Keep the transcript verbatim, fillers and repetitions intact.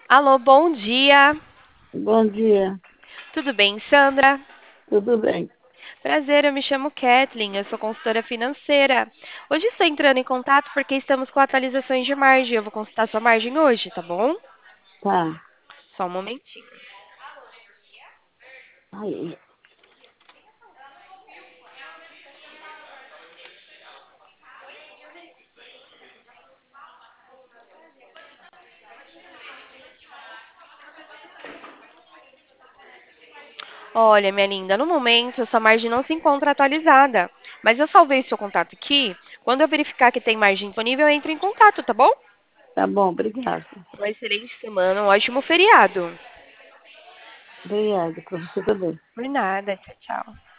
Alô, bom dia. Bom dia, Tudo bem, Sandra? tudo bem? Prazer, eu me chamo Kathleen, eu sou consultora financeira. Hoje estou entrando em contato porque estamos com atualizações de margem. Eu vou consultar sua margem hoje, tá bom? Tá. Só um momentinho. Aí, Olha, minha linda, no momento sua margem não se encontra atualizada, mas eu salvei seu contato aqui. Quando eu verificar que tem margem disponível, eu entro em contato, tá bom? tá bom, obrigada. Uma excelente semana, um ótimo feriado. Obrigada para você também. Por nada, tchau, tchau.